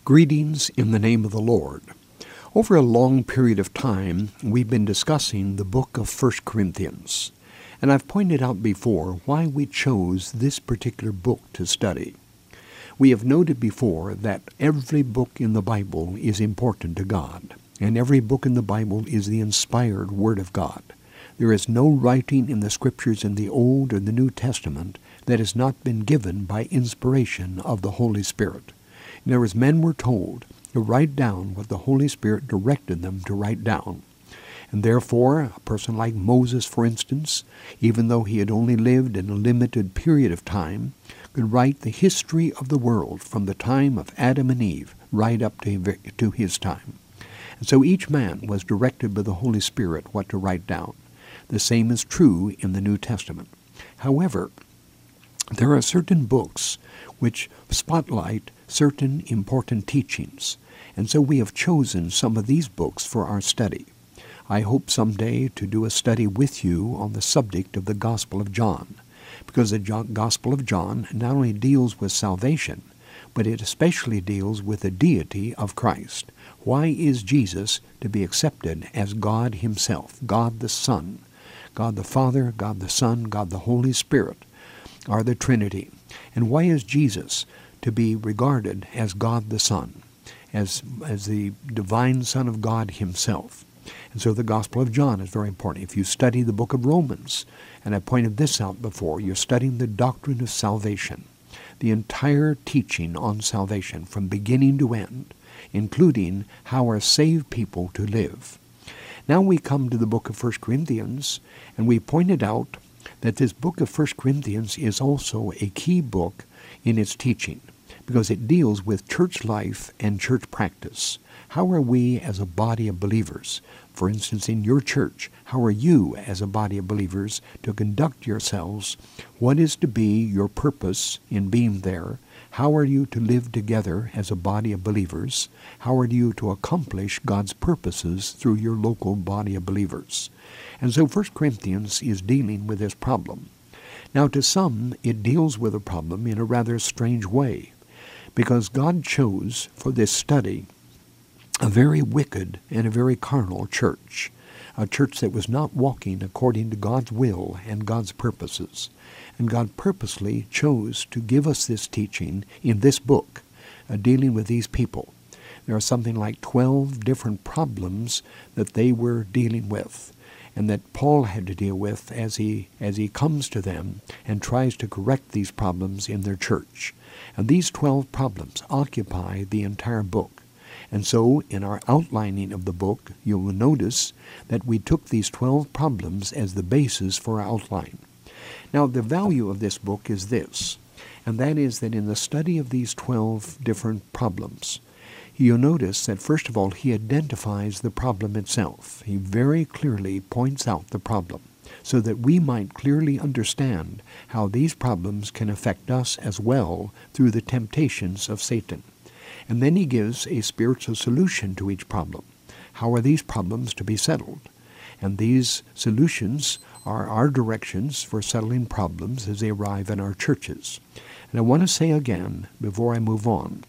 Greetings in the name of the Lord. Over a long period of time, we've been discussing the book of 1 Corinthians, and I've pointed out before why we chose this particular book to study. We have noted before that every book in the Bible is important to God, and every book in the Bible is the inspired Word of God. There is no writing in the Scriptures in the Old or the New Testament that has not been given by inspiration of the Holy Spirit. In other words, men were told to write down what the Holy Spirit directed them to write down. And therefore, a person like Moses, for instance, even though he had only lived in a limited period of time, could write the history of the world from the time of Adam and Eve right up to his time. And so each man was directed by the Holy Spirit what to write down. The same is true in the New Testament. However, there are certain books which spotlight certain important teachings, and so we have chosen some of these books for our study. I hope someday to do a study with you on the subject of the Gospel of John, because the Gospel of John not only deals with salvation, but it especially deals with the deity of Christ. Why is Jesus to be accepted as God Himself, God the Son? God the Father, God the Son, God the Holy Spirit are the Trinity. And why is Jesus to be regarded as God the Son, as the divine Son of God Himself? And so the Gospel of John is very important. If you study the book of Romans, and I pointed this out before, you're studying the doctrine of salvation, the entire teaching on salvation from beginning to end, including how are saved people to live. Now we come to the book of 1 Corinthians, and we pointed out that this book of 1 Corinthians is also a key book in its teaching, because it deals with church life and church practice. How are we as a body of believers, for instance in your church, how are you as a body of believers to conduct yourselves? What is to be your purpose in being there? How are you to live together as a body of believers? How are you to accomplish God's purposes through your local body of believers? And so 1 Corinthians is dealing with this problem. Now to some, it deals with a problem in a rather strange way, because God chose for this study a very wicked and a very carnal church, a church that was not walking according to God's will and God's purposes. And God purposely chose to give us this teaching in this book, dealing with these people. There are something like 12 different problems that they were dealing with, and that Paul had to deal with as he comes to them and tries to correct these problems in their church. And these 12 problems occupy the entire book. And so in our outlining of the book, you will notice that we took these 12 problems as the basis for our outline. Now the value of this book is this, and that is that in the study of these 12 different problems, you'll notice that first of all he identifies the problem itself. He very clearly points out the problem so that we might clearly understand how these problems can affect us as well through the temptations of Satan. And then he gives a spiritual solution to each problem. How are these problems to be settled? And these solutions are our directions for settling problems as they arrive in our churches. And I want to say again, before I move on,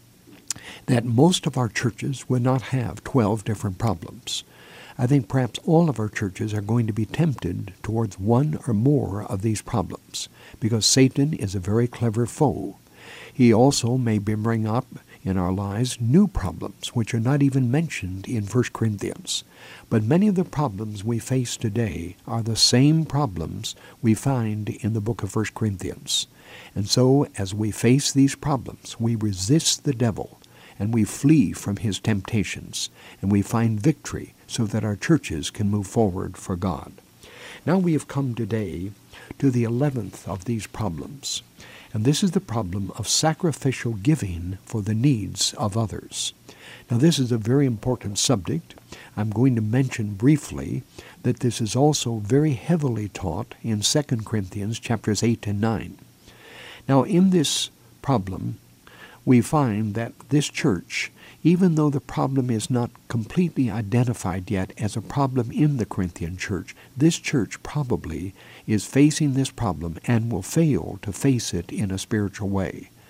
that most of our churches would not have 12 different problems. I think perhaps all of our churches are going to be tempted towards one or more of these problems, because Satan is a very clever foe. He also may bring up in our lives new problems which are not even mentioned in 1 Corinthians. But many of the problems we face today are the same problems we find in the book of 1 Corinthians. And so as we face these problems, we resist the devil and we flee from his temptations, and we find victory so that our churches can move forward for God. Now we have come today to the 11th of these problems. And this is the problem of sacrificial giving for the needs of others. Now this is a very important subject. I'm going to mention briefly that this is also very heavily taught in 2 Corinthians chapters 8 and 9. Now in this problem, we find that this church, even though the problem is not completely identified yet as a problem in the Corinthian church, this church probably is facing this problem and will fail to face it in a spiritual way.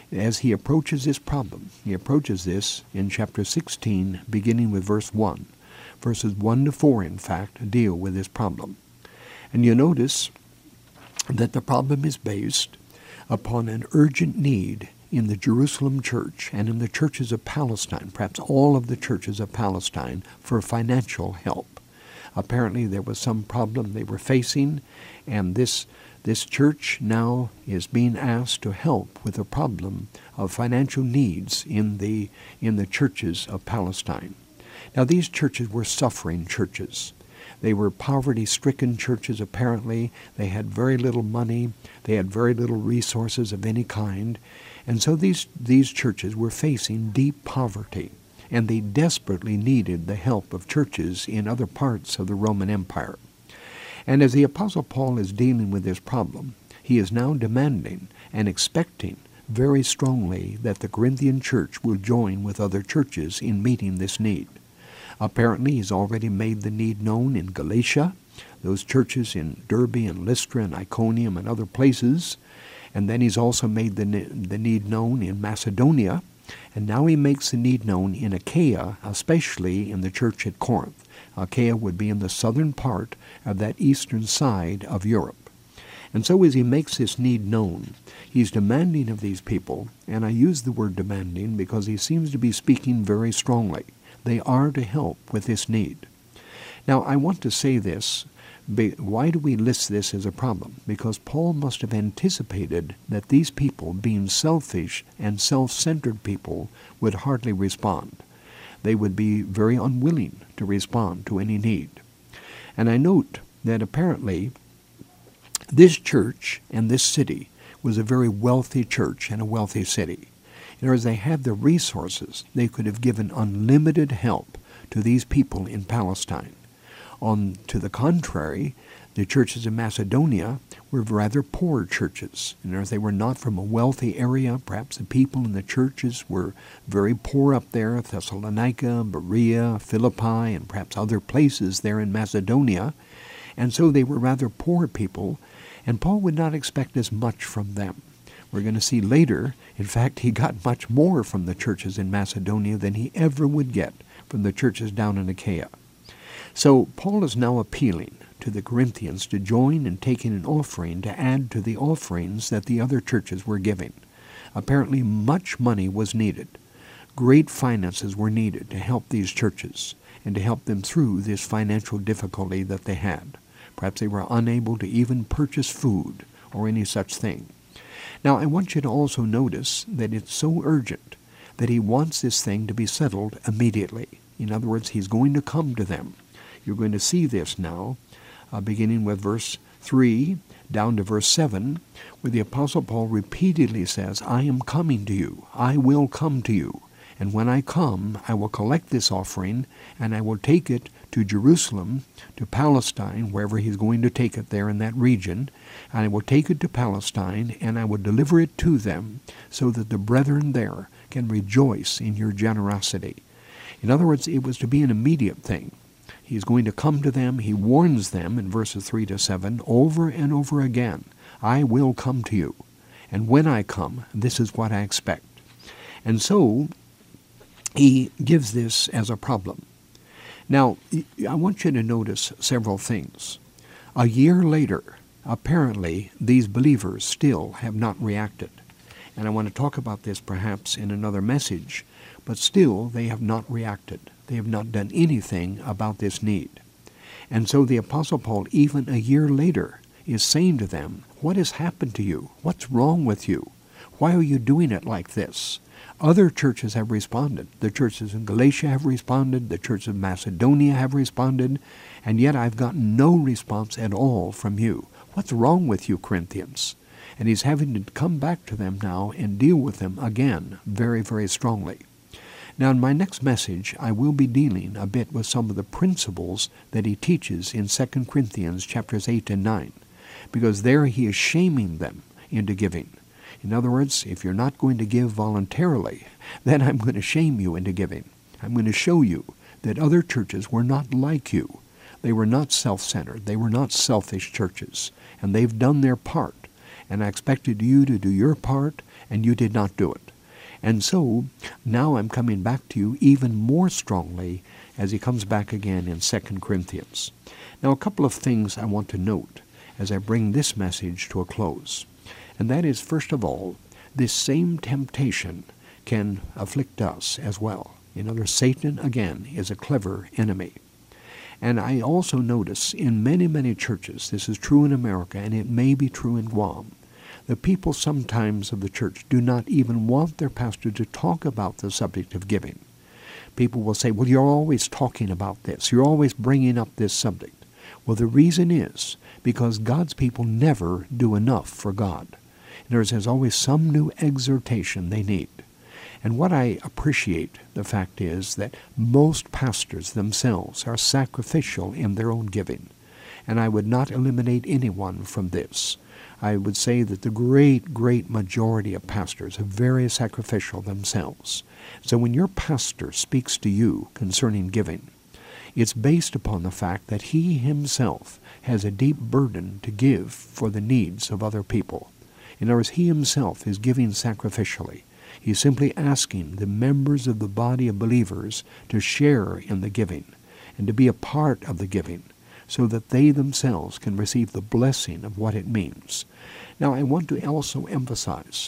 as he approaches this problem. He approaches this in chapter 16, beginning with verse 1. Verses 1 to 4, in fact, deal with this problem. And you notice that the problem is based upon an urgent need in the Jerusalem church and in the churches of Palestine, perhaps all of the churches of Palestine, for financial help. Apparently there was some problem they were facing, and this church now is being asked to help with the problem of financial needs in the churches of Palestine. Now these churches were suffering churches. They were poverty-stricken churches, apparently. They had very little money. They had very little resources of any kind. And so these churches were facing deep poverty, and they desperately needed the help of churches in other parts of the Roman Empire. And as the Apostle Paul is dealing with this problem, he is now demanding and expecting very strongly that the Corinthian church will join with other churches in meeting this need. Apparently, he's already made the need known in Galatia, those churches in Derbe and Lystra and Iconium and other places. And then he's also made the need known in Macedonia. And now he makes the need known in Achaia, especially in the church at Corinth. Achaia would be in the southern part of that eastern side of Europe. And so as he makes this need known, he's demanding of these people, and I use the word demanding because he seems to be speaking very strongly. They are to help with this need. Now, I want to say this. Why do we list this as a problem? Because Paul must have anticipated that these people, being selfish and self-centered people, would hardly respond. They would be very unwilling to respond to any need. And I note that apparently this church and this city was a very wealthy church and a wealthy city. In other words, they had the resources. They could have given unlimited help to these people in Palestine. To the contrary, the churches in Macedonia were rather poor churches. In other words, they were not from a wealthy area. Perhaps the people in the churches were very poor up there, Thessalonica, Berea, Philippi, and perhaps other places there in Macedonia. And so they were rather poor people, and Paul would not expect as much from them. We're going to see later, in fact, he got much more from the churches in Macedonia than he ever would get from the churches down in Achaia. So Paul is now appealing to the Corinthians to join in taking an offering to add to the offerings that the other churches were giving. Apparently much money was needed. Great finances were needed to help these churches and to help them through this financial difficulty that they had. Perhaps they were unable to even purchase food or any such thing. Now, I want you to also notice that it's so urgent that he wants this thing to be settled immediately. In other words, he's going to come to them. You're going to see this now, beginning with verse 3 down to verse 7, where the Apostle Paul repeatedly says, I am coming to you. I will come to you. And when I come, I will collect this offering, and I will take it to Jerusalem, to Palestine, wherever he's going to take it there in that region. And I will take it to Palestine, and I will deliver it to them, so that the brethren there can rejoice in your generosity. In other words, it was to be an immediate thing. He's going to come to them. He warns them in verses 3 to 7 over and over again. I will come to you. And when I come, this is what I expect. And so he gives this as a problem. Now, I want you to notice several things. A year later, apparently, these believers still have not reacted. And I want to talk about this perhaps in another message, but still they have not reacted. They have not done anything about this need. And so the Apostle Paul, even a year later, is saying to them, what has happened to you? What's wrong with you? Why are you doing it like this? Other churches have responded. The churches in Galatia have responded. The churches of Macedonia have responded. And yet I've gotten no response at all from you. What's wrong with you, Corinthians? And he's having to come back to them now and deal with them again very, very strongly. Now, in my next message, I will be dealing a bit with some of the principles that he teaches in 2 Corinthians chapters 8 and 9, because there he is shaming them into giving. In other words, if you're not going to give voluntarily, then I'm going to shame you into giving. I'm going to show you that other churches were not like you. They were not self-centered. They were not selfish churches. And they've done their part. And I expected you to do your part and you did not do it. And so now I'm coming back to you even more strongly as he comes back again in 2 Corinthians. Now, a couple of things I want to note as I bring this message to a close. And that is, first of all, this same temptation can afflict us as well. In other words, Satan, again, is a clever enemy. And I also notice in many, many churches, this is true in America, and it may be true in Guam, the people sometimes of the church do not even want their pastor to talk about the subject of giving. People will say, well, you're always talking about this. You're always bringing up this subject. Well, the reason is because God's people never do enough for God. In other words, there's always some new exhortation they need. And what I appreciate, the fact is that most pastors themselves are sacrificial in their own giving. And I would not eliminate anyone from this. I would say that the great majority of pastors are very sacrificial themselves. So when your pastor speaks to you concerning giving, it's based upon the fact that he himself has a deep burden to give for the needs of other people. In other words, he himself is giving sacrificially. He's simply asking the members of the body of believers to share in the giving and to be a part of the giving, so that they themselves can receive the blessing of what it means. Now, I want to also emphasize,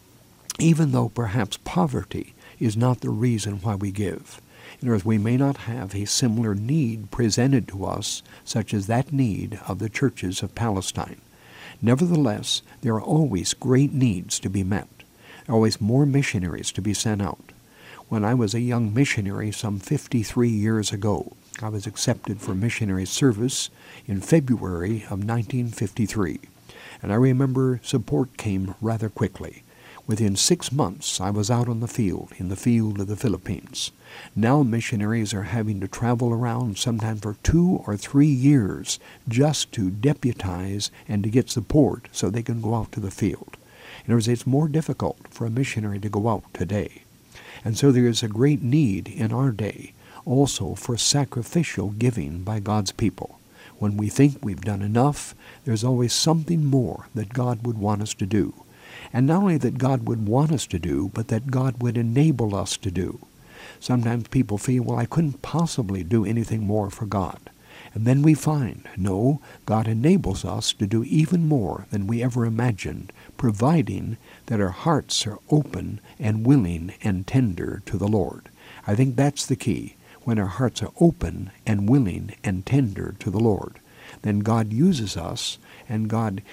even though perhaps poverty is not the reason why we give, in other words, we may not have a similar need presented to us, such as that need of the churches of Palestine. Nevertheless, there are always great needs to be met. There are always more missionaries to be sent out. When I was a young missionary some 53 years ago, I was accepted for missionary service in February of 1953. And I remember support came rather quickly. Within 6 months, I was out on the field, in the field of the Philippines. Now missionaries are having to travel around sometimes for 2 or 3 years just to deputize and to get support so they can go out to the field. In other words, it's more difficult for a missionary to go out today. And so there is a great need in our day also for sacrificial giving by God's people. When we think we've done enough, there's always something more that God would want us to do. And not only that God would want us to do, but that God would enable us to do. Sometimes people feel, well, I couldn't possibly do anything more for God. And then we find, no, God enables us to do even more than we ever imagined, providing that our hearts are open and willing and tender to the Lord. I think that's the key. When our hearts are open and willing and tender to the Lord, then God uses us, and God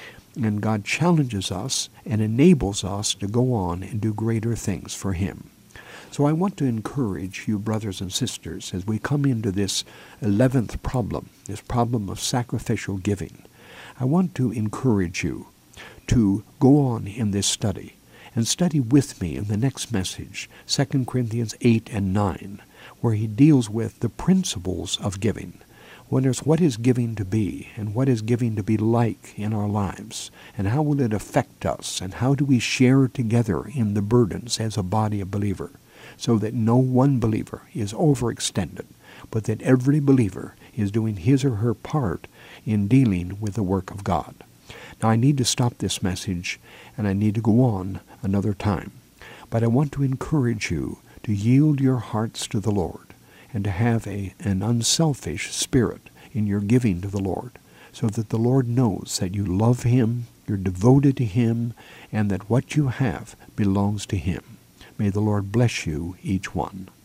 challenges us and enables us to go on and do greater things for Him. So I want to encourage you, brothers and sisters, as we come into this 11th problem, this problem of sacrificial giving. I want to encourage you to go on in this study and study with me in the next message, 2 Corinthians 8 and 9, where he deals with the principles of giving. Wonders what is giving to be, and what is giving to be like in our lives, and how will it affect us, and how do we share together in the burdens as a body of believers, so that no one believer is overextended, but that every believer is doing his or her part in dealing with the work of God. Now I need to stop this message, and I need to go on another time. But I want to encourage you to yield your hearts to the Lord, and to have an unselfish spirit in your giving to the Lord, so that the Lord knows that you love Him, you're devoted to Him, and that what you have belongs to Him. May the Lord bless you, each one.